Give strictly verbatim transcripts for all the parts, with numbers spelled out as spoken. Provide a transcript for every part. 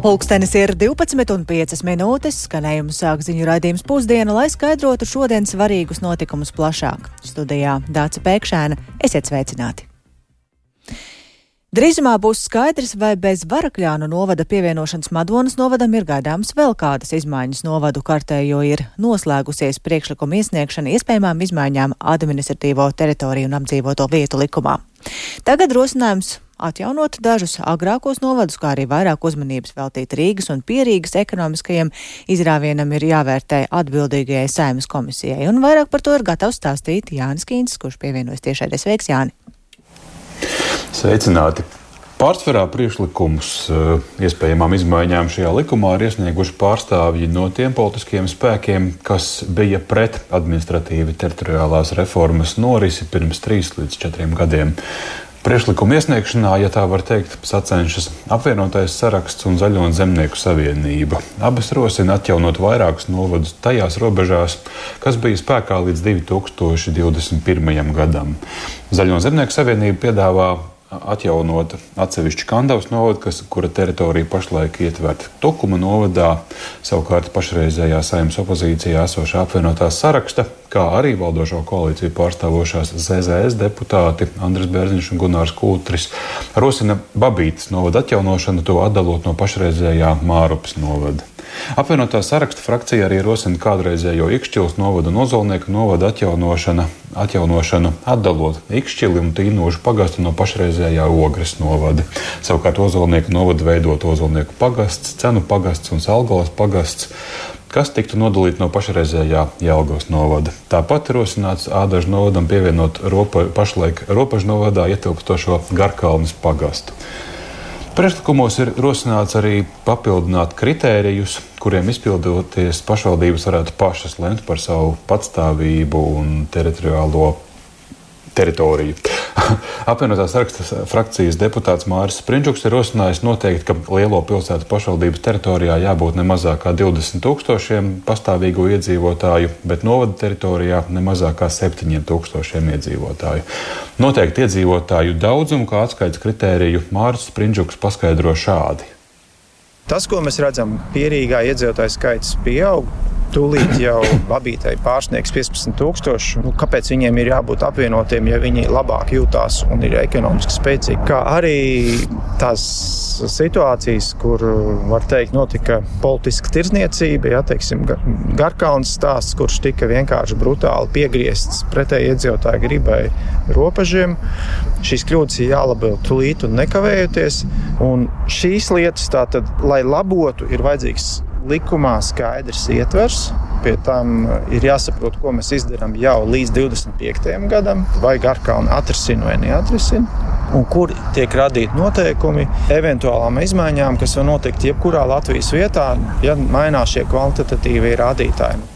Pulkstenis ir divpadsmit un piecas minūtes, skanējumu sāk ziņu raidījums Pusdiena, lai skaidrotu šodien svarīgus notikumus plašāk. Studijā Dāca Pēkšēna, esiet sveicināti! Drīzumā būs skaidrs, vai bez Varakļānu novada pievienošanas Madonas novadam ir gaidāmas vēl kādas izmaiņas novadu kartē, jo ir noslēgusies priekšlikuma iesniegšana iespējamām izmaiņām administratīvo teritoriju un apdzīvoto vietu likumā. Tagad rosinājums atjaunot dažus agrākos novadus, kā arī vairāk uzmanības veltīt Rīgas un Pierīgas ekonomiskajiem izrāvienam ir jāvērtē atbildīgajai Saeimas komisijai. Un vairāk par to ir gatavs stāstīt Jānis Kīncis, kurš pievienojas tiešraidē. Sveiks, Jāni! Sveicināti! Pārsvarā priekšlikumus iespējamām izmaiņām šajā likumā ir iesnieguši pārstāvji no tiem politiskiem spēkiem, kas bija pret administratīvi teritoriālās reformas norisi pirms trīs līdz četriem gadiem. Priekšlikuma iesniegšanā, ja tā var teikt, sacenšas apvienotais saraksts un Zaļo un zemnieku savienība. Abas rosina atjaunot vairākus novadus tajās robežās, kas bija spēkā līdz divi tūkstoši divdesmit pirmajam gadam. Zaļo un zemnieku savienība piedāvā atjaunot atsevišķu Kandavas novadu, kas, kura teritorija pašlaik ietverta Tukuma novadā, savukārt pašreizējā Saeimas opozīcijā esošā apvienotā saraksta, kā arī valdošo koalīciju pārstāvošās Z Z S deputāti Andris Bērziņš un Gunārs Kūtris rosina Babītes novada atjaunošanu, to atdalot no pašreizējā Mārupas novada. Apvienotā saraksta frakcija arī rosina kādreizējo Ikšķilas novadu un Ozolnieku novadu atjaunošanu, atjaunošanu atdalot Ikšķili un Tīnožu pagastu no pašreizējā Ogres novada. Savukārt Ozolnieku novadu veidot Ozolnieku pagasts, Cenu pagasts un Salgalas pagasts, kas tiktu nodalīti no pašreizējā Jelgavas novada. Tāpat rosināts Ādažu novadam pievienot ropa, pašlaik Ropažu novadā ietilpstošo Garkalnes pagastu. Priekšlikumos ir rosināts arī papildināt kritērijus, kuriem izpildoties pašvaldības varētu pašas lemt par savu patstāvību un teritoriālo teritoriju. Apvienotās saraksta frakcijas deputāts Māris Sprindžuks ir rosinājis noteikt, ka lielo pilsētu pašvaldības teritorijā jābūt ne mazāk kā divdesmit tūkstošiem pastāvīgo iedzīvotāju, bet novada teritorijā ne mazāk kā septiņiem tūkstošiem iedzīvotāju. Noteikti iedzīvotāju daudzumu kā atskaites kritēriju Māris Sprindžuks paskaidro šādi. Tas, ko mēs redzam, Pierīgā iedzīvotāju skaits pieaug. Tūlīt jau Babītei pārsniegs piecpadsmit tūkstoši. Nu, kāpēc viņiem ir jābūt apvienotiem, ja viņi labāk jūtās un ir ekonomiski spēcīgi? Kā arī tās situācijas, kur, var teikt, notika politiska tirzniecība, ja, teiksim, Garkalnes stāsts, kurš tika vienkārši brutāli piegriezts pretēji iedzīvotāju gribai robežiem. Šīs kļūdas ir jālabo tūlīt un nekavējoties. Un šīs lietas, tātad, lai labotu, ir vajadzīgs likumā skaidrs ietvers, pie tam ir jāsaprot, ko mēs izdarām jau līdz divdesmit piektajam gadam, vai Garkalni atrisina vai neatrisina, un kur tiek radīti noteikumi eventuālām izmaiņām, kas var notikt jebkurā Latvijas vietā, ja mainās šie kvalitatīvie rādītāji.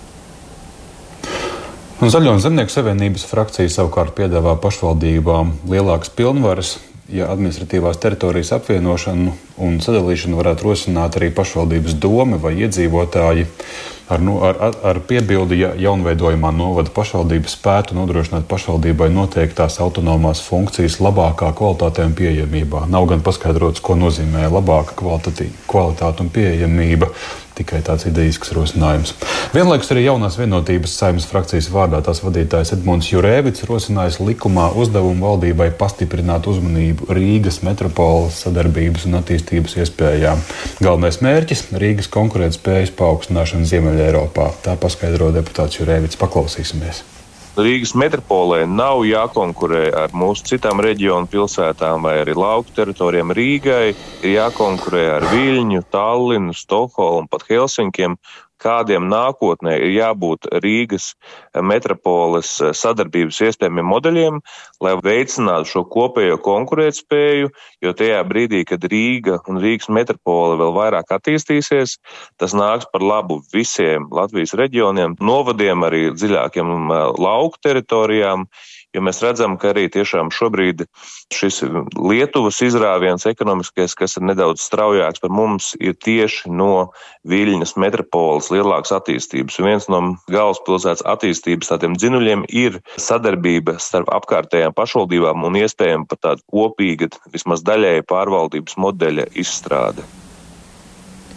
Un Zaļo un zemnieku savienības frakcija savukārt piedāvā pašvaldībām lielākas pilnvaras, ja administratīvās teritorijas apvienošanu un sadalīšanu varētu rosināt arī pašvaldības doma vai iedzīvotāji ar, nu, ar, ar piebildi, ja jaunveidojumā novada pašvaldības spētu nodrošināt pašvaldībai noteiktās autonomās funkcijas labākā kvalitātē un pieejamībā. Nav gan paskaidrots, ko nozīmē labāka kvalitāte un pieejamība, tikai tāds idejisks rosinājums. Vienlaikus arī jaunās vienotības Saeimas frakcijas vārdā tās vadītājs Edmunds Jurēvits rosinājis likumā uzdevumu valdībai pastiprināt uzmanību Rīgas metropoles sadarbības un attīstības iespējām. Galvenais mērķis – Rīgas konkurētspējas paaugstināšana Ziemeļa Eiropā. Tā paskaidro deputāts Jurēvits. Paklausīsimies. Rīgas metropolē nav jākonkurē ar mūsu citām reģionu pilsētām vai arī lauku teritorijām. Rīgai ir jākonkurē ar Viļņu, Tallinu, Stokholmu, pat Helsinkiem. Kādiem nākotnē ir jābūt Rīgas metropoles sadarbības iespējamiem modeļiem, lai veicinātu šo kopējo konkurētspēju, jo tajā brīdī, kad Rīga un Rīgas metropole vēl vairāk attīstīsies, tas nāks par labu visiem Latvijas reģioniem, novadiem, arī dziļākiem lauku teritorijām, jo mēs redzam, ka arī tiešām šobrīd šis Lietuvas izrāviens ekonomiskais, kas ir nedaudz straujāks par mums, ir tieši no Viļņas metropoles lielākas attīstības. Un viens no galvaspilsētas attīstības tādiem dzinuļiem ir sadarbība starp apkārtējām pašvaldībām un iespējami pat tāda kopīga, vismaz daļēja pārvaldības modeļa izstrāde.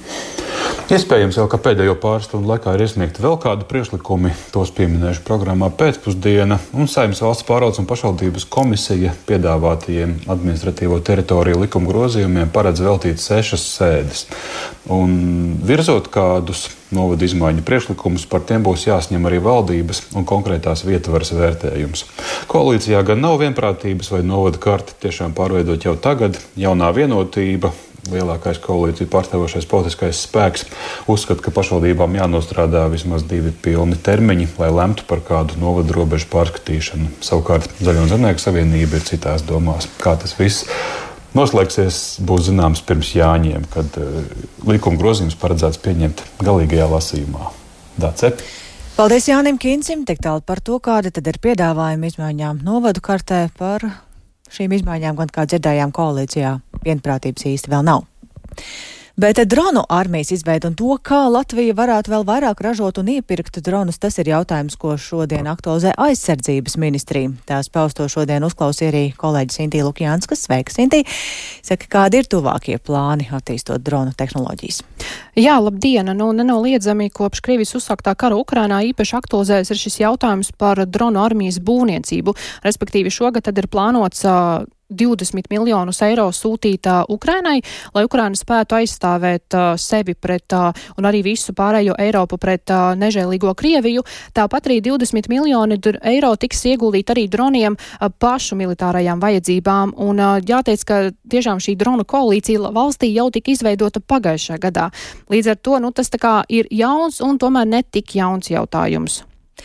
Iespējams, jau, ka pēdējo pāris stundu laikā ir iesniegti vēl kādi priekšlikumi, tos pieminējuši programmā pēcpusdiena, un Saeimas valsts pārvaldes un pašvaldības komisija piedāvātajiem administratīvo teritoriju likuma grozījumiem paredz veltīt sešas sēdes. Un virzot kādus novada izmaiņu priekšlikumus, par tiem būs jāsņem arī valdības un konkrētās vietvaras vērtējums. Koalīcijā gan nav vienprātības, vai novada karti tiešām pārveidot jau tagad. Jaunā vienotība, lielākais koalīciju pārstāvošais politiskais spēks, uzskata, ka pašvaldībām jānostrādā vismaz divi pilni termiņi, lai lemtu par kādu novadu robežu pārskatīšanu. Savukārt Zaļo un Zemnieku savienība ir citās domās. Kā tas viss noslēgsies, būs zināms pirms Jāņiem, kad uh, likuma grozījums paredzēts pieņemt galīgajā lasījumā. Dace? Paldies Jānim Kincim, tik tālu par to, kāda tad ir piedāvājuma izmaiņām novadu kartē. Par šīm izmaiņām, gan kā dzirdējām koalīcijā, vienprātības īsti vēl nav. Bet dronu armijas izveida un to, kā Latvija varētu vēl vairāk ražot un iepirkt dronus, tas ir jautājums, ko šodien aktualizē aizsardzības ministrija. Tās pausto šodien uzklausīja arī kolēģis Sintī Lukjanskas. Sveika, Sintī! Saka, kādi ir tuvākie plāni attīstot dronu tehnoloģijas? Jā, labdien! Nu, nenoliedzami kopš Krievijas uzsāktā kara Ukrainā īpaši aktualizējas ir šis jautājums par dronu armijas būvniecību. Respektīvi šogad tad ir plānots uh, divdesmit miljonus eiro sūtīt uh, Ukrainai, lai Ukraina spētu aizstāvēt uh, sevi pret uh, un arī visu pārējo Eiropu pret uh, nežēlīgo Krieviju. Tāpat arī divdesmit miljoni eiro tiks ieguldīt arī droniem uh, pašu militārajām vajadzībām. Un uh, jāteic, ka tiešām šī dronu koalīcija valstī jau tika izveidota pagājušajā gadā. Līdz ar to, nu, tas tā kā ir jauns un tomēr ne tik jauns jautājums.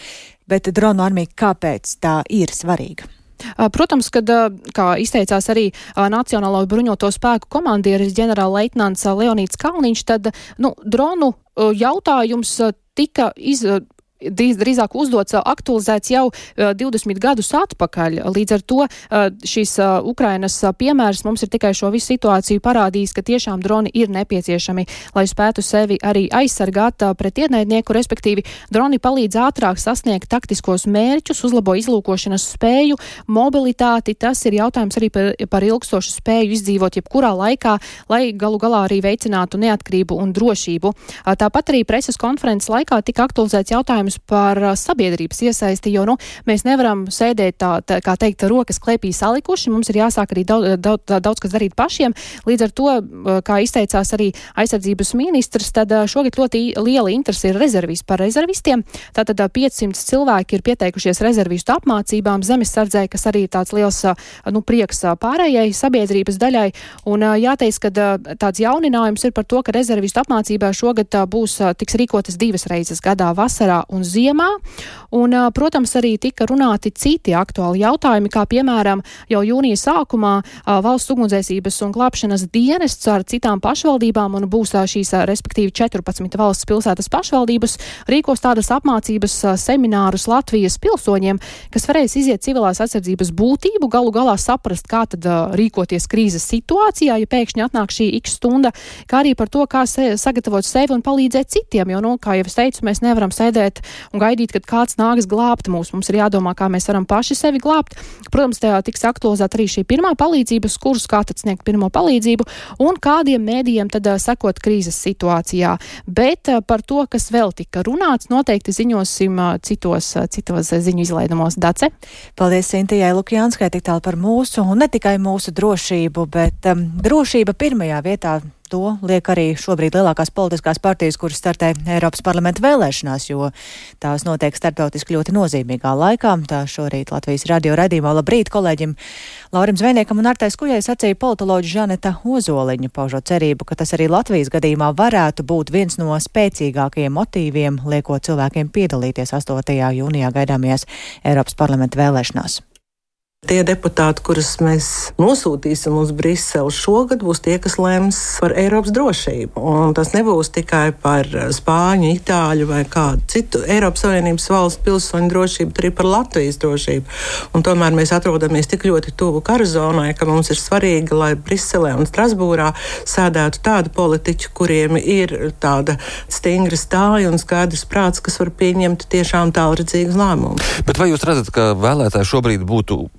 Bet dronu armija, kāpēc tā ir svarīga? Protams, kad, kā izteicās arī Nacionālo bruņoto spēku komandieris ģenerāla leitnants Leonīds Kalniņš, tad, nu, dronu jautājums tika iz... Drīz, drīzāk uzdots, aktualizēts jau uh, divdesmit gadus atpakaļ. Līdz ar to uh, šis uh, Ukrainas uh, piemērs mums ir tikai šo visu situāciju parādījis, ka tiešām droni ir nepieciešami, lai spētu sevi arī aizsargāt uh, pret ienaidnieku, respektīvi droni palīdz ātrāk sasniegt taktiskos mērķus, uzlabo izlūkošanas spēju, mobilitāti. Tas ir jautājums arī par, par ilgstošu spēju izdzīvot jebkurā laikā, lai galu galā arī veicinātu neatkarību un drošību. Uh, tāpat arī preses konferences laikā tika aktualizēts jautājums par sabiedrības iesaisti, jo, nu, mēs nevaram sēdēt tā, tā kā teikt, rokas klēpī salikuši, mums ir jāsāk arī daudz, daudz, daudz kas darīt pašiem. Līdz ar to, kā izteicās arī aizsardzības ministrs, tad šogad ļoti liela interese ir rezervis par rezervistiem. Tātad piecsimt cilvēki ir pieteikušies rezervistu apmācībām zemesardzē, kas arī tāds liels, nu, prieks pārējai sabiedrības daļai. Un jāteic, ka tāds jauninājums ir par to, ka rezervistu apmācībā šogad būs tiks rīkotas divas reizes gadā, vasarā un ziemā, un, protams, arī tika runāti citi aktuāli jautājumi, kā piemēram jau jūnija sākumā valsts ugunsdzēsības un glābšanas dienests ar citām pašvaldībām, un būs šīs, respektīvi, četrpadsmit valsts pilsētas pašvaldības, rīkos tādas apmācības seminārus Latvijas pilsoņiem, kas varēs iziet civilās aizsardzības būtību, galu galā saprast, kā tad rīkoties krīzes situācijā, ja pēkšņi atnāk šī x stunda, kā arī par to, kā se, sagatavot sevi un palīdzēt citiem, jo, nu, kā jau es teicu, mēs nevaram sēdēt un gaidīt, kad kāds nāks glābt mūs. Mums ir jādomā, kā mēs varam paši sevi glābt. Protams, tajā tiks aktualizēta arī šī pirmā palīdzības kurs, kā tad sniegt pirmo palīdzību un kādiem mēdījiem tad uh, sekot krīzes situācijā. Bet uh, par to, kas vēl tika runāts, noteikti ziņosim uh, citos, uh, citos uh, ziņu izlaidumos. Dace? Paldies Sintijai Lukjanskai tik tālu par mūsu un ne tikai mūsu drošību, bet um, drošība pirmajā vietā. To liek arī šobrīd lielākās politiskās partijas, kuras startē Eiropas parlamenta vēlēšanās, jo tās notiek starptautiski ļoti nozīmīgā laikā. Tā šorīt Latvijas radio raidījumā Labrīt kolēģim Laurim Zvejniekam un Artai Skujai sacīja politoloģi Žaneta Ozoliņa, paužot cerību, ka tas arī Latvijas gadījumā varētu būt viens no spēcīgākajiem motīviem, liekot cilvēkiem piedalīties astotajā jūnijā gaidāmajās Eiropas parlamenta vēlēšanās. Tie deputāti, kurus mēs nosūtīsim uz Briseli šogad, būs tie, kas lems par Eiropas drošību. Un tas nebūs tikai par Spāņu, Itāļu vai kādu citu Eiropas Savienības valstu pilsoņu drošību, bet arī par Latvijas drošību. Un tomēr mēs atrodamies tik ļoti tuvu kara zonai, ka mums ir svarīgi, lai Briselē un Strasbūrā sēdētu tādi politiķi, kuriem ir tāda stingra stāja un skaidrs prāts, kas var pieņemt tiešām tālredzīgus lēmumus. Bet vai jūs redzat, ka vēlētāji šobrīd būtu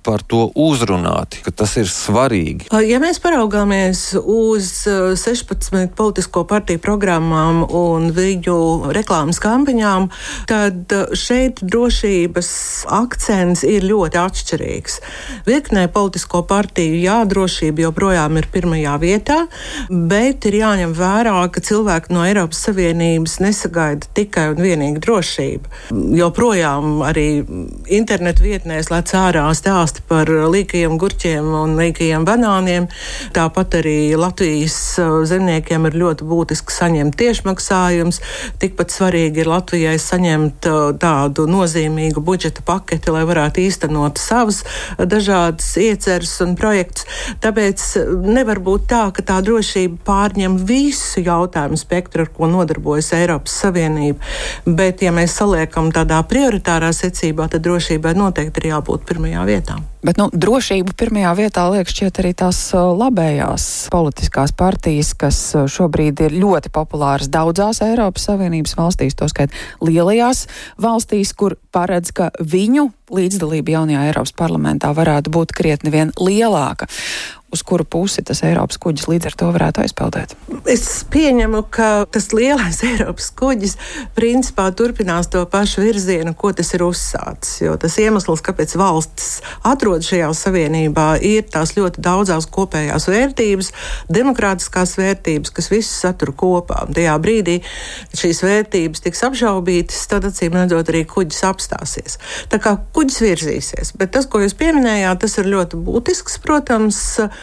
par to uzrunāti, ka tas ir svarīgi? Ja mēs paraugāmies uz sešpadsmit politisko partiju programmām un viņu reklāmas kampaņām, tad šeit drošības akcents ir ļoti atšķirīgs. Virknē politisko partiju, jā, drošība joprojām ir pirmajā vietā, bet ir jāņem vērā, ka cilvēki no Eiropas Savienības nesagaida tikai un vienīgi drošību. Joprojām arī internetu vietnēs lec ārā stāsti par līkajiem gurķiem un līkajiem banāniem. Tāpat arī Latvijas zemniekiem ir ļoti būtiski saņemt tiešmaksājums. Tikpat svarīgi ir Latvijai saņemt tādu nozīmīgu budžeta paketi, lai varētu īstenot savus dažādas ieceres un projektus. Tāpēc nevar būt tā, ka tā drošība pārņem visu jautājumu spektru, ar ko nodarbojas Eiropas Savienība. Bet, ja mēs saliekam tādā prioritārā secībā, tad drošībai noteikti ir jābūt pirmajā vietā. Bet, nu, drošību pirmajā vietā liek šķiet arī tās labējās politiskās partijas, kas šobrīd ir ļoti populāras daudzās Eiropas Savienības valstīs, toskait lielajās valstīs, kur paredz, ka viņu līdzdalība jaunajā Eiropas parlamentā varētu būt krietni vien lielāka. Uz kuru pusi tas Eiropas kuģis līdz ar to varētu aizpeldēt? Es pieņemu, ka tas lielais Eiropas kuģis principā turpinās to pašu virzienu, ko tas ir uzsācis. Jo tas iemesls, kāpēc valstis atrod šajā savienībā, ir tās ļoti daudzās kopējās vērtības, demokrātiskās vērtības, kas visas satur kopā. Un tajā brīdī, kad šīs vērtības tiks apšaubītas, tad acīm redzot arī kuģis apstāsies. Tā kā kuģis virzīsies. Bet tas, ko jūs pieminējāt, tas ir ļoti būtisks, protams,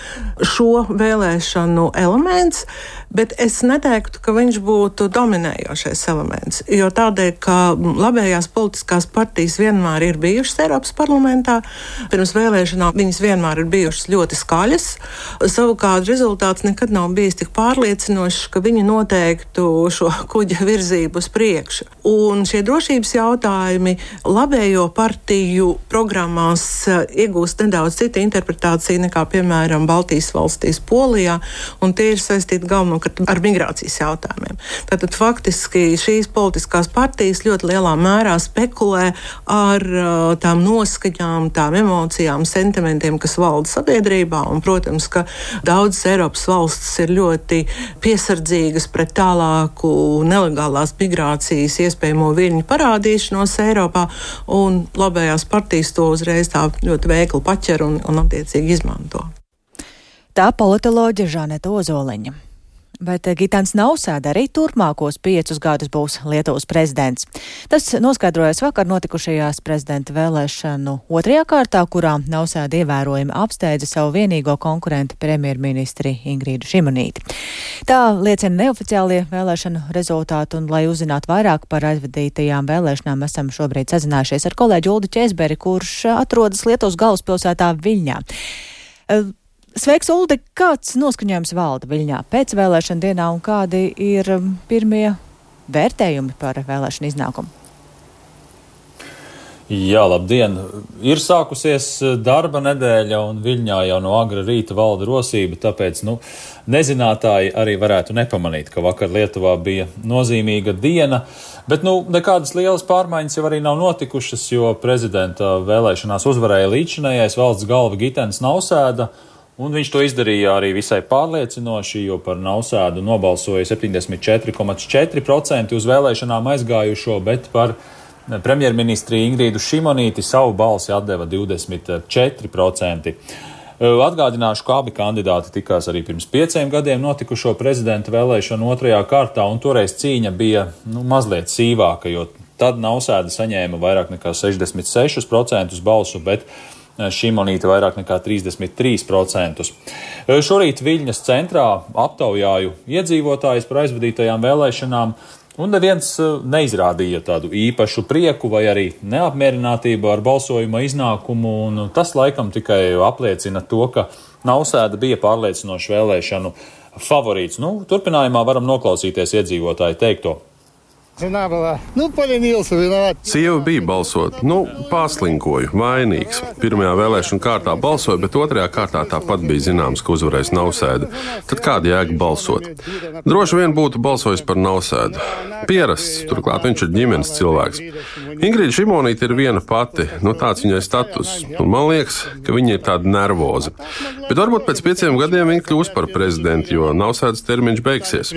šo vēlēšanu elements, bet es neteiktu, ka viņš būtu dominējošais elements, jo tādēļ, ka labējās politiskās partijas vienmēr ir bijušas Eiropas parlamentā, pirms vēlēšanām viņas vienmēr ir bijušas ļoti skaļas, savukārt rezultāts nekad nav bijis tik pārliecinošs, ka viņi noteiktu šo kuģa virzību uz priekšu. Un šie drošības jautājumi labējo partiju programmās iegūst nedaudz cita interpretācija nekā, piemēram, Baltijas valstīs, Polijā, un tie ir saistīti galvenokārt ar migrācijas jautājumiem. Tātad faktiski šīs politiskās partijas ļoti lielā mērā spekulē ar tām noskaņām, tām emocijām, sentimentiem, kas valda sabiedrībā, un, protams, ka daudzas Eiropas valstis ir ļoti piesardzīgas pret tālāku nelegālās migrācijas iespējamo viļņu parādīšanos Eiropā, un labējās partijas to uzreiz tā ļoti veikli paķer un, un attiecīgi izmanto. Tā politoloģe Žaneta Ozoliņa. Bet Gitans Nausēda arī turpmākos piecus gadus būs Lietuvas prezidents. Tas noskaidrojas vakar notikušajās prezidenta vēlēšanu otrajā kārtā, kurā Nausēda ievērojami apsteidza savu vienīgo konkurentu premjerministri Ingrīdu Šimunīti. Tā liecina neoficiālie vēlēšanu rezultāti, un, lai uzzinātu vairāk par aizvadītajām vēlēšanām, esam šobrīd sazinājušies ar kolēģi Uldi Česberi, kurš atrodas Lietuvas galvaspilsētā Viļņā. Sveiks, Uldi! Kāds noskaņojums valda Viļņā pēc vēlēšana dienā un kādi ir pirmie vērtējumi par vēlēšanu iznākumu? Jā, labdien! Ir sākusies darba nedēļa un Viļņā jau no agra rīta valda rosība, tāpēc, nu, nezinātāji arī varētu nepamanīt, ka vakar Lietuvā bija nozīmīga diena, bet, nu, nekādas lielas pārmaiņas jau arī nav notikušas, jo prezidenta vēlēšanās uzvarēja līdzinājais valsts galva Gitans Nausēda, un viņš to izdarīja arī visai pārliecinoši, jo par Nausēdu nobalsoja septiņdesmit četri komats četri procenti uz vēlēšanām aizgājušo, bet par premjerministri Ingrīdu Šimunīti savu balsi atdeva divdesmit četri procenti. Atgādināšu, ka abi kandidāti tikās arī pirms pieciem gadiem notikušo prezidenta vēlēšanu otrajā kārtā, un toreiz cīņa bija nu, mazliet sīvāka, jo tad Nausēda saņēma vairāk nekā sešdesmit sešus procentus balsu, bet Šimunīte vairāk nekā trīsdesmit trīs procentus. Šorīt Viļņas centrā aptaujāju iedzīvotājus par aizvadītajām vēlēšanām, un neviens neizrādīja tādu īpašu prieku vai arī neapmierinātību ar balsojuma iznākumu, un tas laikam tikai apliecina to, ka Nausēda bija pārliecinošs vēlēšanu favorīts. Nu, turpinājumā varam noklausīties iedzīvotāju teikto. Sieva bija balsot, nu, pārslinkoju, vainīgs. Pirmajā vēlēšana kārtā balsoja, bet otrajā kārtā tāpat bija zināms, ka uzvarēs Nausēda. Tad kāda jēga balsot? Droši vien būtu balsojis par Nausēdu. Pierasts, turklāt viņš ir ģimenes cilvēks. Ingrīda Šimonīte ir viena pati, nu tāds viņai status. Un man liekas, ka viņa ir tāda nervoza. Bet varbūt pēc pieciem gadiem viņa kļūs par prezidentu, jo Nausēdas termiņš beigsies.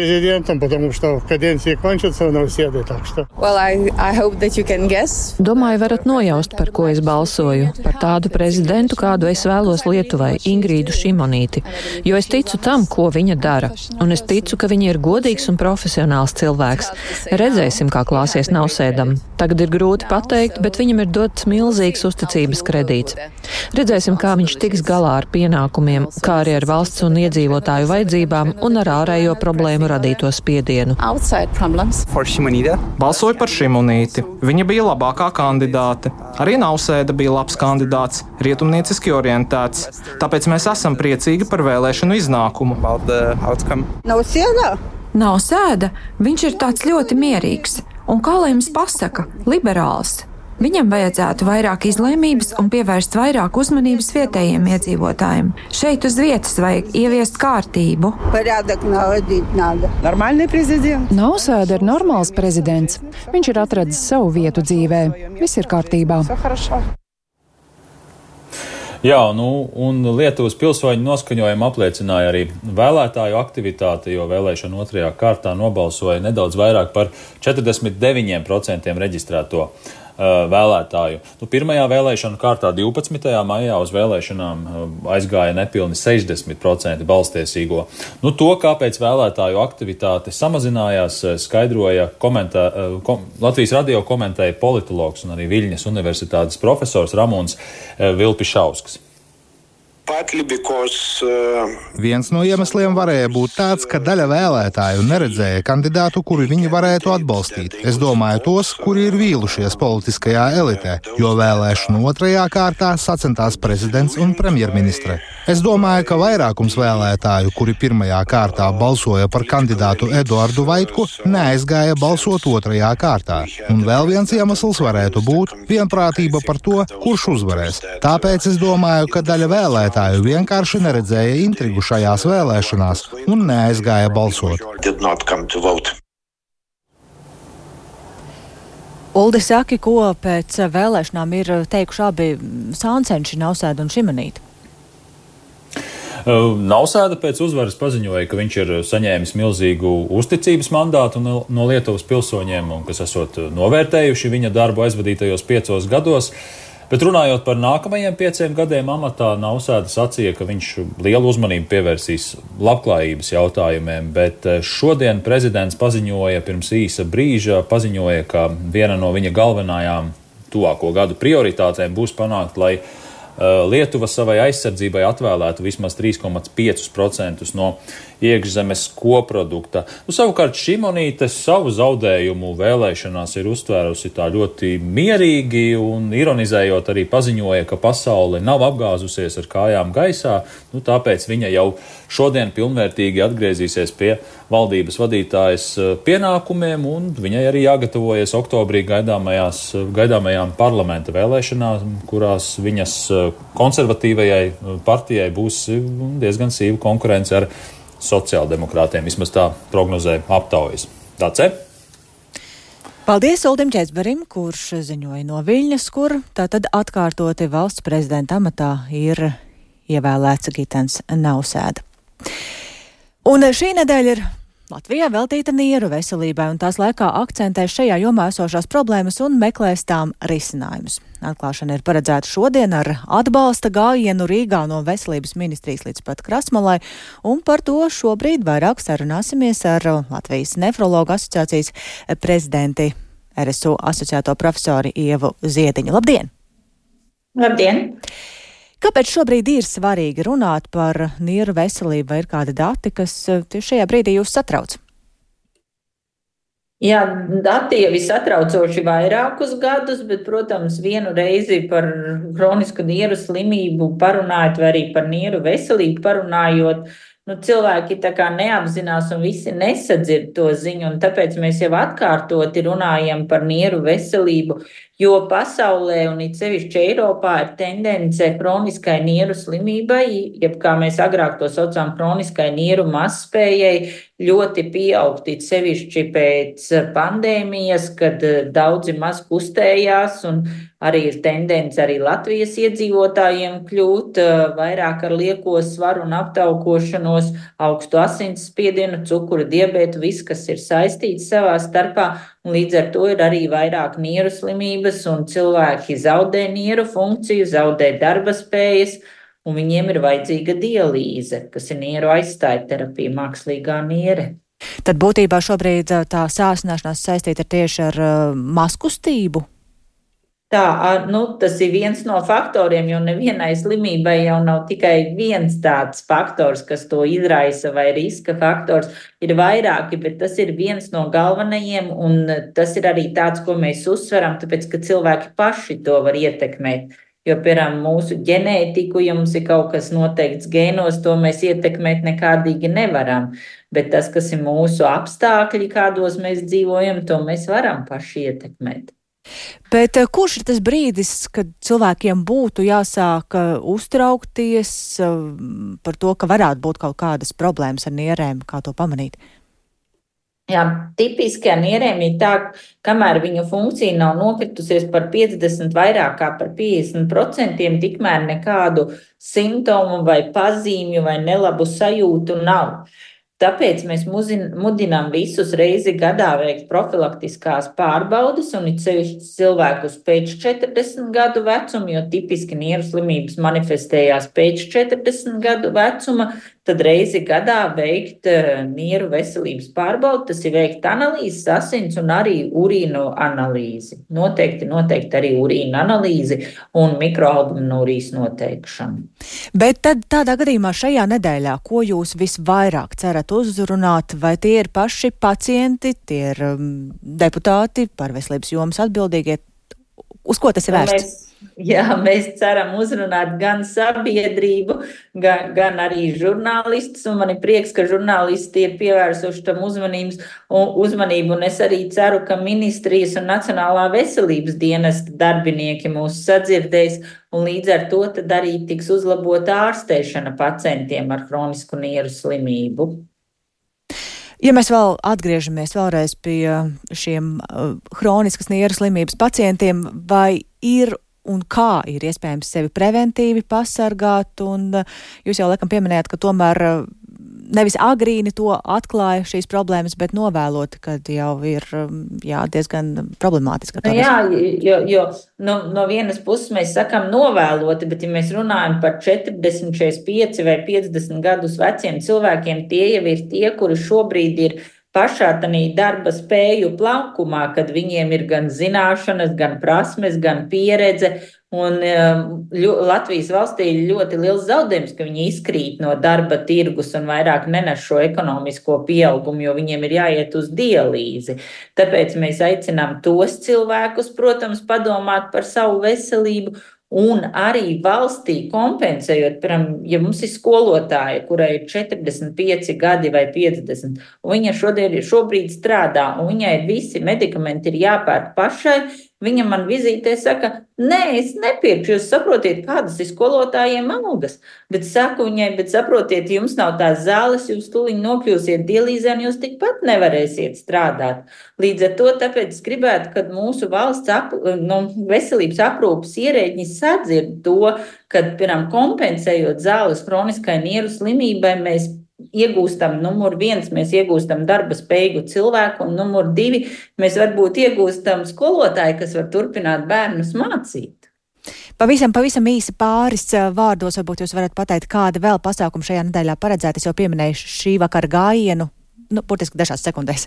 Well, I, I hope that you can guess. Domāju, varat nojaust, par ko es balsoju. Par tādu prezidentu, kādu es vēlos Lietuvai, Ingrīdu Šimonīti. Jo es ticu tam, ko viņa dara. Un es ticu, ka viņa ir godīgs un profesionāls cilvēks. Redzēsim, kā klāsies Nausēdam. Tagad ir grūti pateikt, bet viņam ir dots milzīgs uzticības kredīts. Redzēsim, kā viņš tiks galā ar pienākumiem, kā arī ar valsts un iedzīvotāju vajadzībām un ar ārējo problēmu radīto spiedienu. Balsoju par Šimonīti. Viņa bija labākā kandidāte. Arī Nausēda bija labs kandidāts, rietumnieciski orientēts. Tāpēc mēs esam priecīgi par vēlēšanu iznākumu. Nausēda? Nausēda, viņš ir tāds ļoti mierīgs. Un kā lai jums pasaka, liberāls. Viņam vajadzētu vairāk izlēmības un pievērst vairāk uzmanības vietējiem iedzīvotājiem. Šeit uz vietas vajag ieviest kārtību. Nausēda ir normāls prezidents. Viņš ir atradzis savu vietu dzīvē. Viss ir kārtībā. Jā, nu, un Lietuvas pilsoņu noskaņojumu apliecināja arī vēlētāju aktivitāte, jo vēlēšana otrajā kārtā nobalsoja nedaudz vairāk par četrdesmit deviņiem procentiem reģistrēto vēlētāju. Nu, pirmajā vēlēšanu kārtā divpadsmitajā maijā uz vēlēšanām aizgāja nepilni sešdesmit procenti balstiesīgo. Nu, to, kāpēc vēlētāju aktivitāte samazinājās, skaidroja komentā, kom, Latvijas radio komentēja politologs un arī Viļņas universitātes profesors Ramons Vilpišausks. Because, uh... Viens no iemesliem varēja būt tāds, ka daļa vēlētāju neredzēja kandidātu, kuru viņi varētu atbalstīt. Es domāju tos, kuri ir vīlušies politiskajā elitē, jo vēlēšanu otrajā kārtā sacentās prezidents un premjerministre. Es domāju, ka vairākums vēlētāju, kuri pirmajā kārtā balsoja par kandidātu Eduardu Vaitku, neaizgāja balsot otrajā kārtā. Un vēl viens iemesls varētu būt vienprātība par to, kurš uzvarēs. Tāpēc es domāju, ka daļa vēlētāju vienkārši neredzēja intrigu šajās vēlēšanās un neaizgāja balsot. Uldi, saki, ko pēc vēlēšanām ir teikuši abi sāncenši Nausēda un Šimonīte? Nausēda pēc uzvaras paziņoja, ka viņš ir saņēmis milzīgu uzticības mandātu no Lietuvas pilsoņiem, un kas esot novērtējuši viņa darbu aizvadītajos piecos gados. Bet runājot par nākamajiem pieciem gadiem amatā, Nausēda sacīja, ka viņš lielu uzmanību pievērsīs labklājības jautājumiem, bet šodien prezidents paziņoja, pirms īsa brīža paziņoja, ka viena no viņa galvenajām tuvāko gadu prioritātēm būs panākt, lai Lietuva savai aizsardzībai atvēlētu vismaz trīs komats piecus procentus no iekšzemes koprodukta. Nu, savukārt Šimonīte savu zaudējumu vēlēšanās ir uztvērusi tā ļoti mierīgi un ironizējot arī paziņoja, ka pasaule nav apgāzusies ar kājām gaisā, nu, tāpēc viņa jau šodien pilnvērtīgi atgriezīsies pie valdības vadītājas pienākumiem un viņai arī jāgatavojas oktobrī gaidāmajās, gaidāmajām parlamenta vēlēšanām, kurās viņas konservatīvajai partijai būs diezgan sīva konkurence ar sociāldemokrātiem, vismaz tā prognozē aptaujas. Tāds ir. Paldies Uldim Čēzberim, kurš ziņoja no Viļņas, kur tātad atkārtoti valsts prezidenta amatā ir ievēlēts Gitens Nausēda. Un šī nedēļa ir Latvijā veltīta nieru veselībai, un tās laikā akcentēs šajā jomā esošās problēmas un meklēs tām risinājumus. Atklāšana ir paredzēta šodien ar atbalsta gājienu Rīgā no veselības ministrijas līdz pat Krasmalai, un par to šobrīd vairāk sarunāsimies ar Latvijas nefrologu asociācijas prezidenti R S U asociēto profesori Ievu Ziediņu. Labdien! Labdien! Kāpēc šobrīd ir svarīgi runāt par nieru veselību, vai ir kādi dati, kas tieši šajā brīdī jūs satrauc? Jā, dati jau ir satraucoši vairākus gadus, bet, protams, vienu reizi par kronisku nieru slimību parunājot, vai arī par nieru veselību parunājot, nu, cilvēki tā kā neapzinās un visi nesadzird to ziņu, un tāpēc mēs jau atkārtoti runājam par nieru veselību, jo pasaulē un it sevišķi Eiropā ir tendence kroniskai nieru slimībai, jeb kā mēs agrāk to saucām kroniskai nieru mazspējai, ļoti pieaugt it sevišķi pēc pandēmijas, kad daudzi maz kustējās, un arī ir tendence arī Latvijas iedzīvotājiem kļūt vairāk ar lieko svaru un aptaukošanos, augstu asinsspiedienu, cukuru, diabētu, viss, kas ir saistīts savā starpā, un līdz ar to ir arī vairāk nieru slimības, un cilvēki zaudē nieru funkciju, zaudē darba spējas, un viņiem ir vajadzīga dialīze, kas ir nieru aizstājterapija, mākslīgā niere. Tad būtībā šobrīd tā sāsināšanās saistīta tieši ar uh, mazkustību? Tā, nu, tas ir viens no faktoriem, jo nevienai slimībai jau nav tikai viens tāds faktors, kas to izraisa, vai riska faktors. Ir vairāki, bet tas ir viens no galvenajiem, un tas ir arī tāds, ko mēs uzsveram, tāpēc, ka cilvēki paši to var ietekmēt. Jo, piemēram, mūsu ģenētiku, ja mums ir kaut kas noteikts gēnos, to mēs ietekmēt nekādīgi nevaram. Bet tas, kas ir mūsu apstākļi, kādos mēs dzīvojam, to mēs varam paši ietekmēt. Bet kurš ir tas brīdis, kad cilvēkiem būtu jāsāk uztraukties par to, ka varētu būt kaut kādas problēmas ar nierēm, kā to pamanīt? Jā, tipiski ar nierēm ir tā, kamēr viņu funkcija nav nokritusies par piecdesmit, vairāk kā par piecdesmit procentiem, tikmēr nekādu simptomu vai pazīmju vai nelabu sajūtu nav. Tāpēc mēs mudinām visus reizi gadā veikt profilaktiskās pārbaudes, un it sevišķi cilvēkus pēc četrdesmit gadu vecuma, jo tipiski nieru slimības manifestējās pēc četrdesmit gadu vecuma, tad reizi gadā veikt nieru veselības pārbaudi, tas ir veikt analīzes, asins un arī urīnu analīzi. Noteikti, noteikti arī urīnu analīzi un mikroalbuminūrijas noteikšanu. Bet tad tādā gadījumā šajā nedēļā, ko jūs visvairāk cerat uzrunāt, vai tie ir paši pacienti, tie ir um, deputāti par veselības jomas atbildīgie? Uz ko tas ir vērsts? Mēs, jā, mēs ceram uzrunāt gan sabiedrību, gan, gan arī žurnālistus, un man ir prieks, ka žurnālisti ir pievērsuši tam uzmanības, un, uzmanību, un es arī ceru, ka ministrijas un Nacionālā veselības dienesta darbinieki mūs sadzirdēs, un līdz ar to tad arī tiks uzlabota ārstēšana pacientiem ar hronisku nieru slimību. Ja mēs vēl atgriežamies vēlreiz pie šiem uh, hroniskas nieru slimības pacientiem, vai ir un kā ir iespējams sevi preventīvi pasargāt, un uh, jūs jau laikam pieminējāt, ka tomēr uh, nevis agrīni to atklāja šīs problēmas, bet novēloti, kad jau ir um, jā, diezgan problemātiski. Nu, jā, jo, jo no, no vienas puses mēs sakam novēloti, bet ja mēs runājam par četrdesmit, četrdesmit pieci vai piecdesmit gadus veciem cilvēkiem, tie jau ir tie, kuri šobrīd ir pašā tādā darba spēju plaukumā, kad viņiem ir gan zināšanas, gan prasmes, gan pieredze. Un ļo, Latvijas valstī ir ļoti liels zaudējums, ka viņi izkrīt no darba tirgus un vairāk nenes šo ekonomisko pieaugumu, jo viņiem ir jāiet uz dialīzi. Tāpēc mēs aicinām tos cilvēkus, protams, padomāt par savu veselību, un arī valstī kompensējot, piemēram, ja mums ir skolotāja, kurai ir četrdesmit pieci gadi vai piecdesmit, un viņa šodien, šobrīd strādā, un viņai visi medikamenti ir jāpērk pašai, viņa man vizītē saka, nē, es nepirkšu, jūs saprotiet, kādas ir skolotājiem algas, bet saku viņai, bet saprotiet, jums nav tās zāles, jūs tuliņ nokļūsiet dialīzē, un jūs tikpat nevarēsiet strādāt. Līdz ar to, tāpēc es gribētu, kad mūsu valsts ap, no veselības aprūpes ierēģi sadzird to, kad, piemēram, kompensējot zāles hroniskai nieru slimībai, mēs iegūstam numur viens, mēs iegūstam darba spējīgu cilvēku, un numur divi, mēs varbūt iegūstam skolotāju, kas var turpināt bērnus mācīt. Pavisam, pavisam īsi pāris vārdos, varbūt jūs varat pateikt, kāda vēl pasākuma šajā nedēļā paredzēta. Es jau pieminēju šī vakara gājienu, nu, burtiski dažās sekundēs.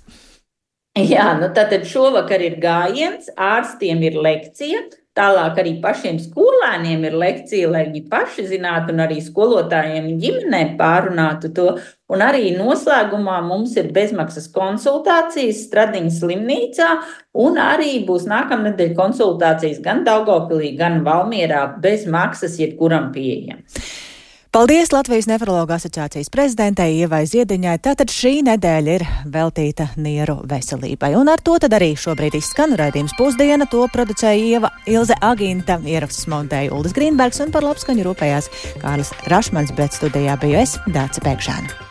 Jā, nu tātad šovakar ir gājiens, ārstiem ir lekcija, tālāk arī pašiem skolēniem ir lekcija, lai viņi paši zinātu, un arī skolotājiem ģimenē pārunātu to. Un arī noslēgumā mums ir bezmaksas konsultācijas Stradiņas slimnīcā, un arī būs nākamnedēļ konsultācijas gan Daugavpilī, gan Valmierā bez maksas jebkuram pieejams. Paldies Latvijas nefrologu asociācijas prezidentei Ievai Ziediņai. Tātad šī nedēļa ir veltīta nieru veselībai. Un ar to tad arī šobrīd izskan raidījums Pusdiena. To producēja Ieva Ilze Agīnta, ierakstus montēja Uldis Grīnbergs un par labskaņu rūpējās Kārlis Rašmans, bet studijā biju es, Dāce Pēkšēna.